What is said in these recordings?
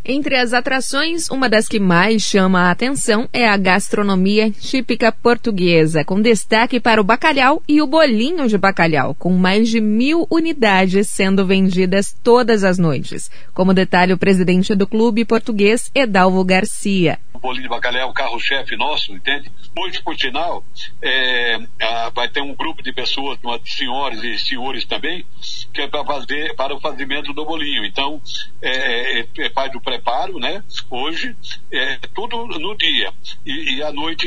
Entre as atrações, uma das que mais chama a atenção é a gastronomia típica portuguesa, com destaque para o bacalhau e o bolinho de bacalhau, com mais de 1.000 unidades sendo vendidas todas as noites, como detalha o presidente do clube português, Edalvo Garcia. O bolinho de bacalhau é o carro-chefe nosso, entende? Hoje, por sinal, vai ter um grupo de pessoas, senhoras e senhores também, que é para o fazimento do bolinho. Então, faz o preparo, né? Hoje, tudo no dia. E à noite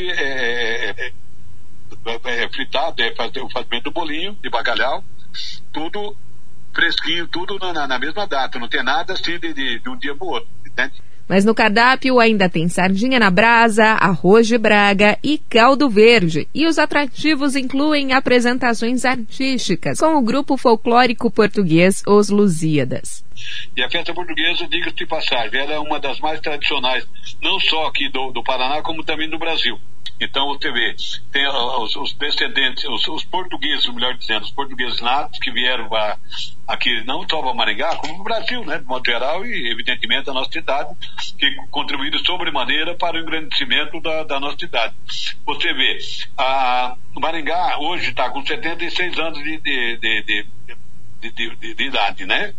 fritado, fazer o fazimento do bolinho de bacalhau, tudo fresquinho, tudo na mesma data. Não tem nada assim de um dia para o outro, entende? Mas no cardápio ainda tem sardinha na brasa, arroz de Braga e caldo verde. E os atrativos incluem apresentações artísticas com o grupo folclórico português Os Lusíadas. E a festa portuguesa, diga-se de passagem, ela é uma das mais tradicionais, não só aqui do Paraná, como também do Brasil. Então você vê, tem os descendentes, os portugueses, melhor dizendo, os portugueses natos que vieram aqui, não só para Maringá, como para o Brasil, né, de modo geral, e evidentemente a nossa cidade, que contribuíram sobremaneira para o engrandecimento da nossa cidade. Você vê, Maringá hoje está com 76 anos de idade, né?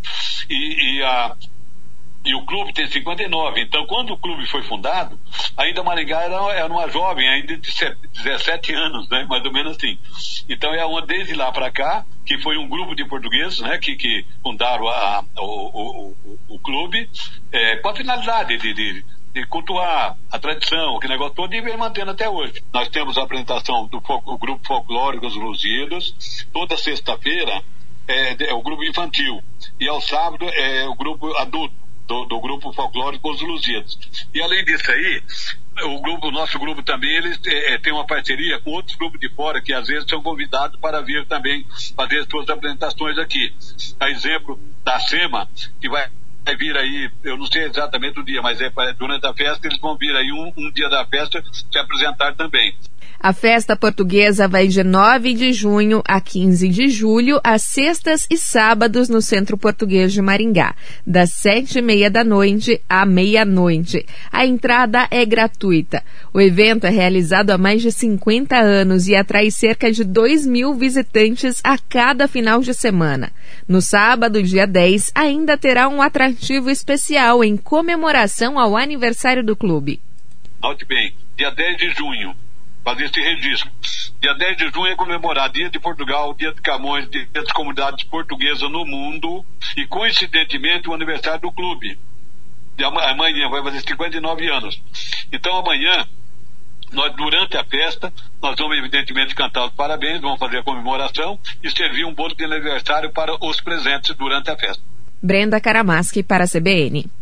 E o clube tem 59. Então, quando o clube foi fundado, ainda Maringá era uma jovem, ainda de 17 anos, né? Mais ou menos assim. Então, desde lá para cá, que foi um grupo de portugueses, né? Que fundaram o clube, com a finalidade de cultuar a tradição, aquele negócio todo, e vem mantendo até hoje. Nós temos a apresentação do grupo folclórico Os Lusíadas, toda sexta-feira é o grupo infantil, e ao sábado é o grupo adulto, do grupo folclórico Os Lusíadas. E além disso aí, o nosso grupo também, eles tem uma parceria com outros grupos de fora, que às vezes são convidados para vir também fazer suas apresentações aqui. A exemplo da SEMA, que vai vir aí, eu não sei exatamente o dia, mas durante a festa eles vão vir aí um dia da festa se apresentar também. A festa portuguesa vai de 9 de junho a 15 de julho, às sextas e sábados no Centro Português de Maringá, das 7h30 da noite à meia-noite. A entrada é gratuita. O evento é realizado há mais de 50 anos e atrai cerca de 2.000 visitantes a cada final de semana. No sábado, dia 10, ainda terá um atrativo especial em comemoração ao aniversário do clube. Note bem, dia 10 de junho. Fazer esse registro. Dia 10 de junho é comemorar Dia de Portugal, Dia de Camões, Dia das Comunidades Portuguesas no mundo e, coincidentemente, o aniversário do clube. E amanhã vai fazer 59 anos. Então, amanhã, durante a festa, nós vamos, evidentemente, cantar os parabéns, vamos fazer a comemoração e servir um bolo de aniversário para os presentes durante a festa. Brenda Karamaschi para a CBN.